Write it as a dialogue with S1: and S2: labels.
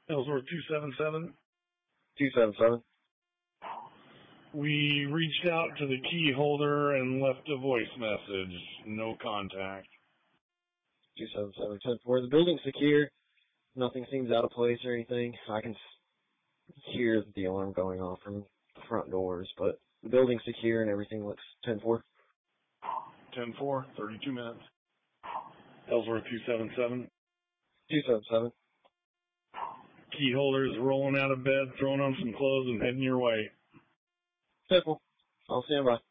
S1: Ellsworth 277.
S2: 277.
S1: We reached out to the key holder and left a voice message. No contact.
S2: 277. 10-4. The building's secure. Nothing seems out of place or anything. I can hear the alarm going off from the front doors, but the building's secure and everything looks 10-4.
S1: 10-4, 32 minutes. Ellsworth 277.
S2: 277.
S1: Key holder's rolling out of bed, throwing on some clothes, and heading your way.
S2: 10-4. I'll stand by.